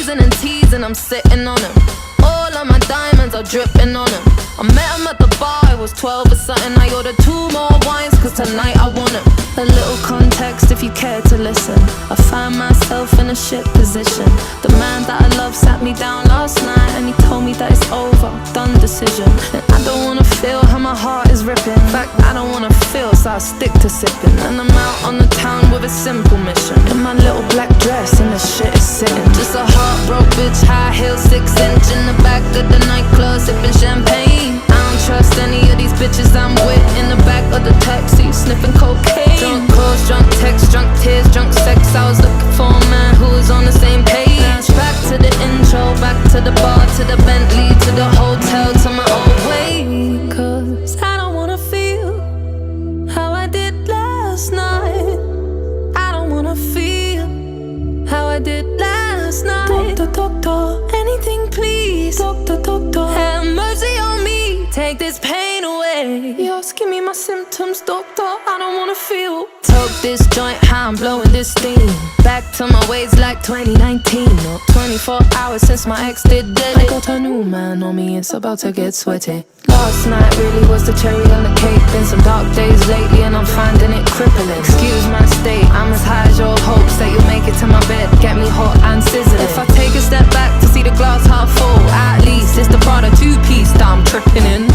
squeezing and teasing, I'm sitting on him. All of my diamonds are dripping on him. I met him at the bar, I was 12 or something. I ordered 2 more wines, cause tonight I want him. A little context if you care to listen. I find myself in a shit position. The man that I love sat me down last night and he told me that it's over, done decision. And I don't wanna feel how my heart is ripping. In fact, I don't wanna feel, so I stick to sipping. And I'm out on the town with a simple mission. In my little black dress and the shit is sitting. Just a heartbroken bitch, high heel, 6-inch in the back of the nightclub, sipping champagne. I don't trust any of these bitches I'm with. In the back of the taxi, sniffing cocaine. Drunk calls, drunk texts, drunk tears, drunk sex. I was looking for a man who was on the same page. Back to the intro, back to the bar, to the Bentley, to the hotel, to my old way. Cause I don't wanna feel how I did last night. I don't wanna feel how I did last night. Doctor, doctor, anything please. Doctor, doctor, have mercy on me. Take this pain away. You're asking me my symptoms, doctor, I don't wanna feel. Toke this joint, how I'm blowing this steam. Back to my ways like 2019. Or 24 hours since my ex did dead. I got a new man on me, it's about to get sweaty. Last night really was the cherry on the cake. Been some dark days lately and I'm finding it crippling. Excuse my state, I'm as high as your hopes that you'll make it to my bed. Get me hot and sizzling. If I take a step back to see the glass half full, at least it's the Prada 2-piece that I'm tripping in.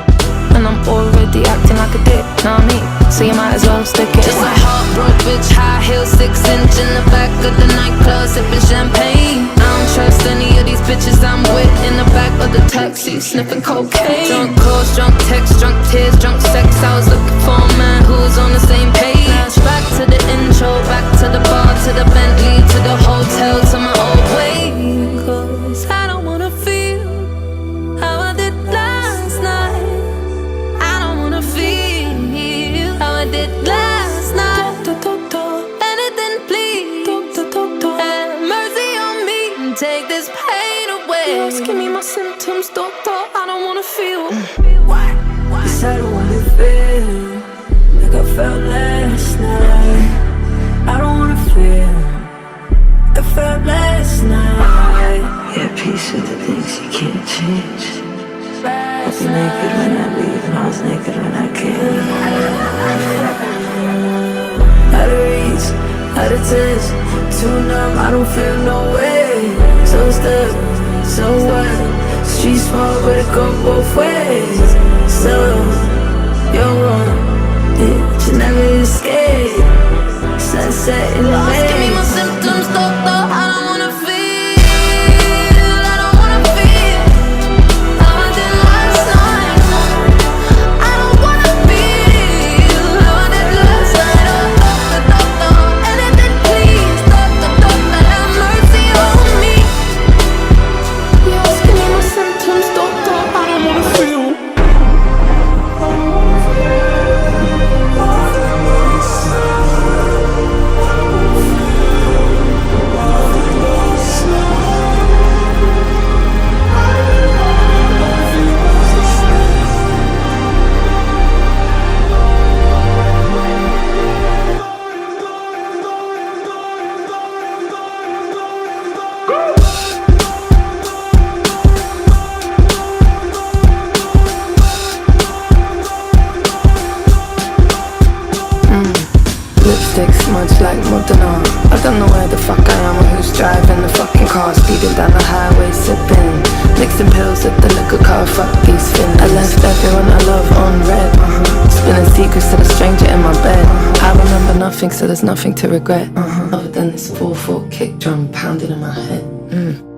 And I'm already acting like a dick, know what I mean? So you might as well stick it. Just a heartbroken bitch, high heel, 6-inch in the back of the nightclub, sipping champagne. I don't trust any of these bitches I'm with. In the back of the taxi, sniffing cocaine. Drunk calls, drunk texts, drunk tears, drunk sex. I was looking for a man who was on the same page. Back to the intro, back to the bar, to the Bentley, to the hotel, to my old way. Cause I don't wanna feel how I did last night. I did last night. Doctor, doctor, anything please. Doctor, doctor, have mercy on me. Take this pain away. You're asking me my symptoms, doctor, I don't wanna feel. Yes, I don't wanna feel like I felt last night. I don't wanna feel like I felt last night. Yeah, peace with the things you can't change. I was naked when I leave and I was naked when I came. Out of reach, out of touch, too numb, I don't feel no way. So stuck, so what? Street smart, but it go both ways. So, you're wrong, yeah, you never escape. Sunset in the Lost, give me my symptoms, doctor, I don't wanna feel. I don't wanna feel how I did last night. I don't wanna feel how I did last night. Oh, doctor, doctor, anything please. Doctor, doctor, have mercy on me. You're asking me my symptoms, doctor, I don't wanna feel. Lipstick smudged like Modena. I don't know where the fuck I am or who's driving the fucking car. Speeding down the highway, sipping, mixing pills at the liquor car. Fuck these fins. I left everyone I love on red. Spilling secrets to the stranger in my bed. I remember nothing, so there's nothing to regret. Other than this 4/4 kick drum pounding in my head.